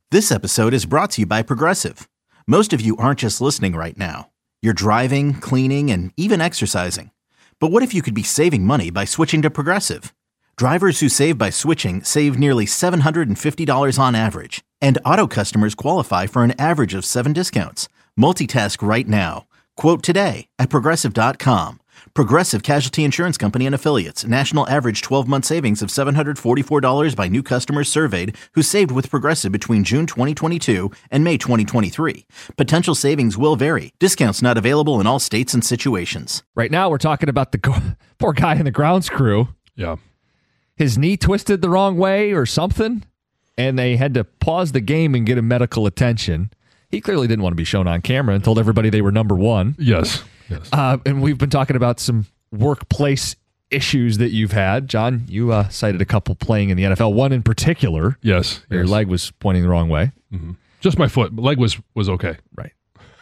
This episode is brought to you by Progressive. Most of you aren't just listening right now. You're driving, cleaning, and even exercising. But what if you could be saving money by switching to Progressive? Drivers who save by switching save nearly $750 on average. And auto customers qualify for an average of 7 discounts. Multitask right now. Quote today at Progressive.com. Progressive Casualty Insurance Company and Affiliates. National average 12-month savings of $744 by new customers surveyed who saved with Progressive between June 2022 and May 2023. Potential savings will vary. Discounts not available in all states and situations. Right now, we're talking about the poor guy in the grounds crew. Yeah. His knee twisted the wrong way or something, and they had to pause the game and get him medical attention. He clearly didn't want to be shown on camera and told everybody they were number one. Yes. And we've been talking about some workplace issues that you've had. John, you cited a couple playing in the NFL. One in particular. Yes. Your leg was pointing the wrong way. Mm-hmm. Just my foot. My leg was okay. Right.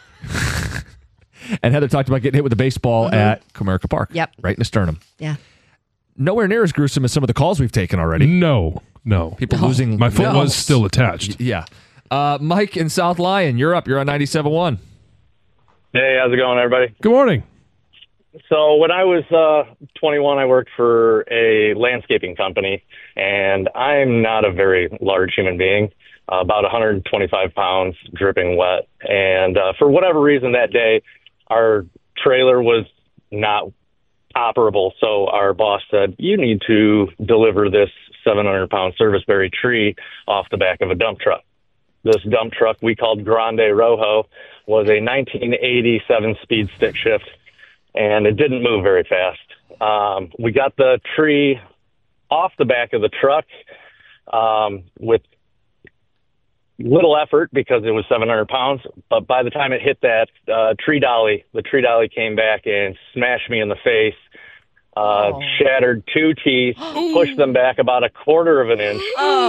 And Heather talked about getting hit with a baseball at Comerica Park. Yep. Right in the sternum. Yeah. Nowhere near as gruesome as some of the calls we've taken already. No. People losing. My foot was still attached. Yeah. Mike in South Lyon, you're up. You're on 97.1. Hey, how's it going, everybody? Good morning. So when I was 21, I worked for a landscaping company, and I'm not a very large human being, about 125 pounds, dripping wet. And for whatever reason that day, our trailer was not operable. So our boss said, you need to deliver this 700-pound serviceberry tree off the back of a dump truck. This dump truck we called Grande Rojo was a 1987 speed stick shift, and it didn't move very fast. We got the tree off the back of the truck with little effort because it was 700 pounds, but by the time it hit that tree dolly, the tree dolly came back and smashed me in the face, shattered 2 teeth, pushed them back about a quarter of an inch.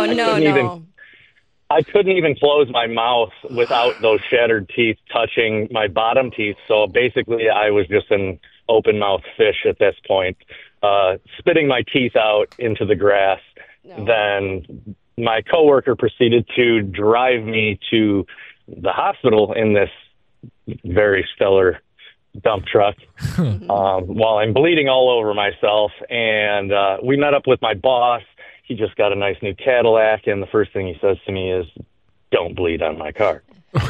I couldn't even close my mouth without those shattered teeth touching my bottom teeth. So basically, I was just an open mouth fish at this point, spitting my teeth out into the grass. No. Then my coworker proceeded to drive me to the hospital in this very stellar dump truck while I'm bleeding all over myself. And we met up with my boss. He just got a nice new Cadillac, and the first thing he says to me is, don't bleed on my car.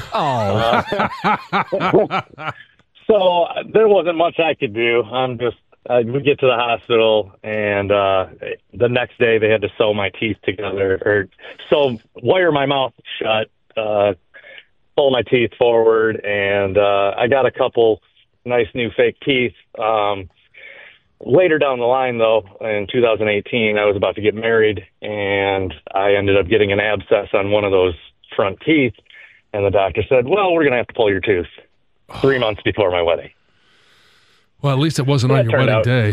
So there wasn't much I could do. We get to the hospital, and the next day they had to sew my teeth together, wire my mouth shut, pull my teeth forward, and I got a couple nice new fake teeth. Later down the line, though, in 2018, I was about to get married, and I ended up getting an abscess on one of those front teeth, and the doctor said, well, we're going to have to pull your tooth 3 months before my wedding. Well, at least it wasn't on your wedding day.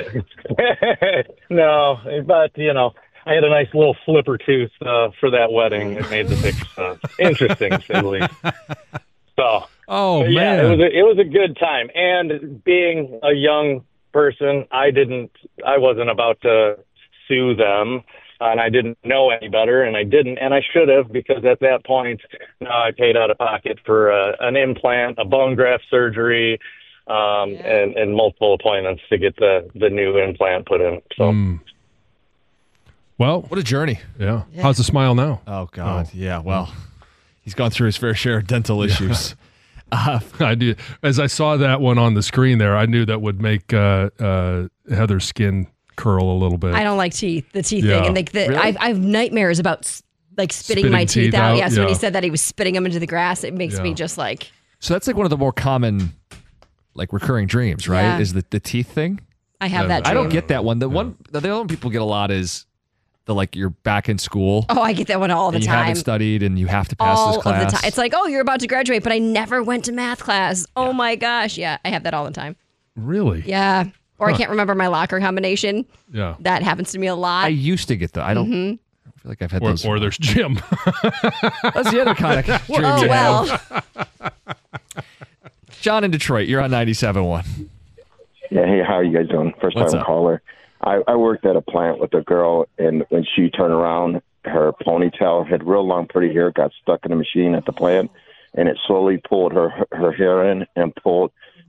No, but, I had a nice little flipper tooth for that wedding. It made the picture interesting, to say the least. So, man. It was a good time. And being a young person, I wasn't about to sue them, and I didn't know any better, and I should have, because at that point, I paid out of pocket for an implant, a bone graft surgery, and multiple appointments to get the new implant put in. So, well, what a journey! Yeah. How's the smile now? Oh God, yeah. Well, he's gone through his fair share of dental issues. I do. As I saw that one on the screen there, I knew that would make Heather's skin curl a little bit. I don't like the teeth thing. And Really? I have nightmares about spitting my teeth out. Yeah, so when he said that he was spitting them into the grass, it makes me just like... So that's like one of the more common recurring dreams, right? Yeah. Is the teeth thing? I have that dream. I don't get that one. The other one people get a lot is you're back in school. Oh, I get that one all the and you time. haven't studied and you have to pass all this class. Of the time. It's like, oh, you're about to graduate, but I never went to math class. Oh my gosh. Yeah, I have that all the time. Really? Yeah. Or I can't remember my locker combination. Yeah. That happens to me a lot. I used to get that. I don't I feel like I've had those. Or there's Jim. That's the other kind of dream you have. John in Detroit, you're on 97.1. Yeah, hey, how are you guys doing? First time caller. I worked at a plant with a girl, and when she turned around, her ponytail had real long, pretty hair, got stuck in the machine at the plant, and it slowly pulled her hair in and pulled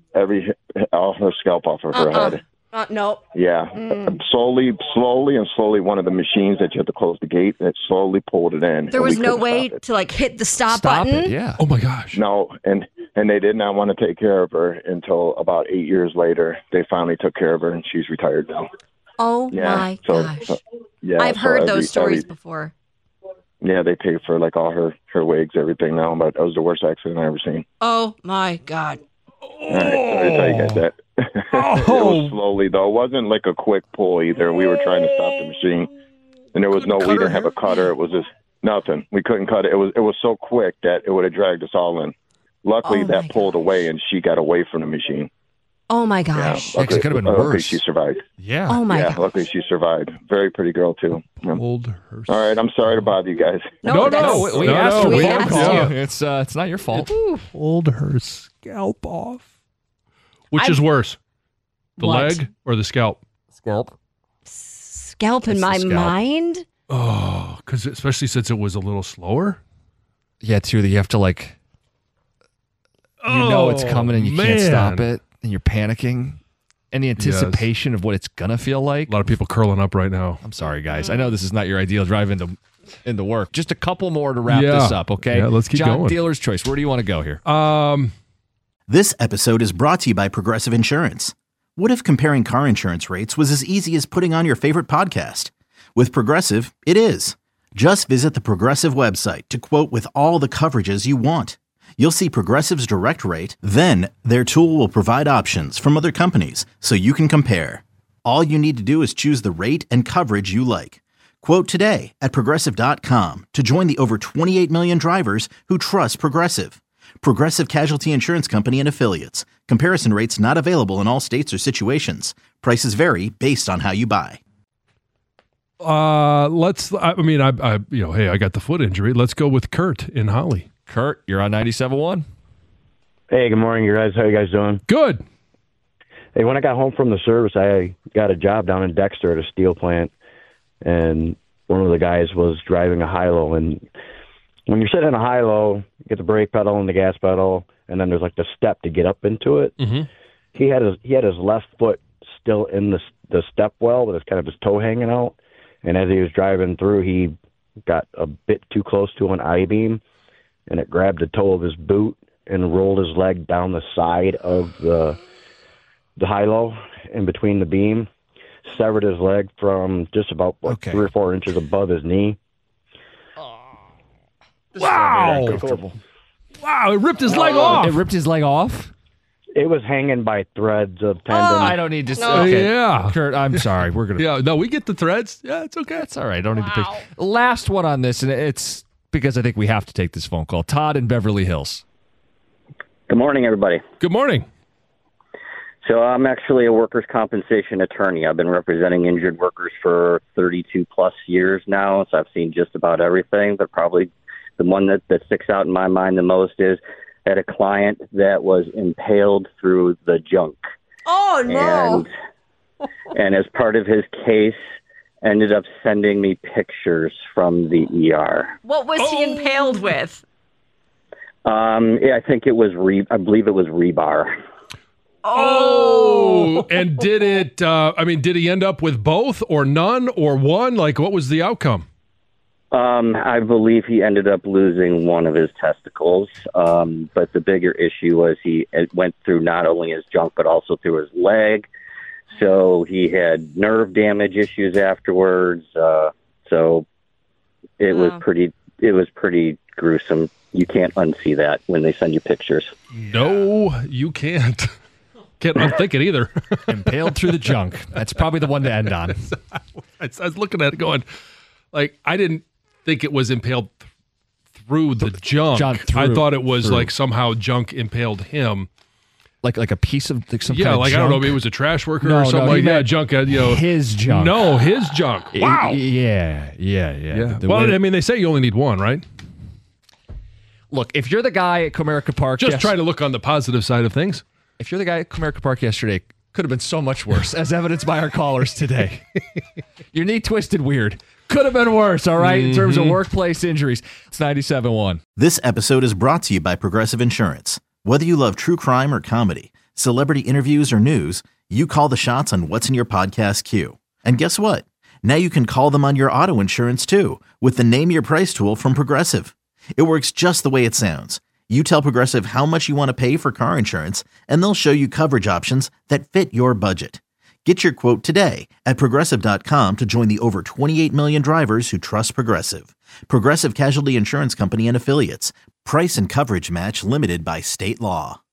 all her scalp off of her head. No. Yeah. Slowly, one of the machines that you have to close the gate, it slowly pulled it in. There was no way to like hit the stop button? It, yeah. Oh my gosh. No, and they did not want to take care of her until about 8 years later. They finally took care of her, and she's retired now. Oh my gosh. I've heard those stories before. Yeah, they pay for like all her wigs, everything now, but that was the worst accident I ever seen. Oh my God. All right, sorry to tell you guys that. It was slowly, though. It wasn't like a quick pull either. We were trying to stop the machine, and we didn't have a cutter. It was just nothing. We couldn't cut it. It was so quick that it would have dragged us all in. Luckily, that pulled away, and she got away from the machine. Oh my gosh! Yeah, it could have been worse. Luckily, she survived. Yeah. Oh my gosh. Luckily, she survived. Very pretty girl too. Pulled her. All right, I'm sorry to bother you guys. No. We asked you. We asked asked you. It's not your fault. Pulled her scalp off. Which is worse, the leg or the scalp? Scalp in my mind. Oh, because especially since it was a little slower. Yeah, too. That you have to like. You know it's coming and you can't stop it, and you're panicking, and the anticipation of what it's gonna feel like. A lot of people curling up right now. I'm sorry, guys. I know this is not your ideal drive into work. Just a couple more to wrap this up, okay? Yeah, let's keep John, going. Dealer's choice. Where do you want to go here? This episode is brought to you by Progressive Insurance. What if comparing car insurance rates was as easy as putting on your favorite podcast? With Progressive, it is. Just visit the Progressive website to quote with all the coverages you want. You'll see Progressive's direct rate, then their tool will provide options from other companies so you can compare. All you need to do is choose the rate and coverage you like. Quote today at Progressive.com to join the over 28 million drivers who trust Progressive. Progressive Casualty Insurance Company and Affiliates. Comparison rates not available in all states or situations. Prices vary based on how you buy. Hey, I got the foot injury. Let's go with Kurt in Holly. Kurt, you're on 97.1. Hey, good morning, you guys. How you guys doing? Good. Hey, when I got home from the service, I got a job down in Dexter at a steel plant, and one of the guys was driving a high-low. And when you're sitting in a high-low, you get the brake pedal and the gas pedal, and then there's like the step to get up into it. Mm-hmm. He had his left foot still in the step well, but it's kind of his toe hanging out. And as he was driving through, he got a bit too close to an I-beam, and it grabbed the toe of his boot and rolled his leg down the side of the high-low in between the beam, severed his leg from just about 3 or 4 inches above his knee. Wow! Wow! It ripped his leg off. It ripped his leg off? It was hanging by threads of tendon. I don't need to. No. Okay. Yeah, Kurt, I'm sorry. We're gonna. Yeah, no, we get the threads. Yeah, it's okay. That's all right. I don't need to pick. Last one on this, and it's because I think we have to take this phone call. Todd in Beverly Hills. Good morning, everybody. Good morning. So I'm actually a workers' compensation attorney. I've been representing injured workers for 32 plus years now, so I've seen just about everything, but probably the one that sticks out in my mind the most is I had a client that was impaled through the junk. Oh, no. And as part of his case, ended up sending me pictures from the ER. What was he impaled with? I think it was I believe it was rebar. Oh, and did it, did he end up with both or none or one? Like, what was the outcome? I believe he ended up losing one of his testicles. But the bigger issue was it went through not only his junk, but also through his leg. So he had nerve damage issues afterwards. So it was pretty gruesome. You can't unsee that when they send you pictures. No, you can't. Can't unthink it either. Impaled through the junk. That's probably the one to end on. I was looking at it going, like, I didn't think it was impaled through the junk. I thought it was like somehow junk impaled him. Like a piece of like some kind of junk? I don't know, maybe it was a trash worker or something like that. Junk, his junk. No, his junk. Wow. Yeah. Well, they say you only need one, right? Look, if you're the guy at Comerica Park, just try to look on the positive side of things. If you're the guy at Comerica Park yesterday, could have been so much worse, as evidenced by our callers today. Your knee twisted weird. Could have been worse, all right, in terms of workplace injuries. It's 97.1. This episode is brought to you by Progressive Insurance. Whether you love true crime or comedy, celebrity interviews or news, you call the shots on what's in your podcast queue. And guess what? Now you can call them on your auto insurance too with the Name Your Price tool from Progressive. It works just the way it sounds. You tell Progressive how much you want to pay for car insurance, and they'll show you coverage options that fit your budget. Get your quote today at Progressive.com to join the over 28 million drivers who trust Progressive. Progressive Casualty Insurance Company and Affiliates. Price and coverage match limited by state law.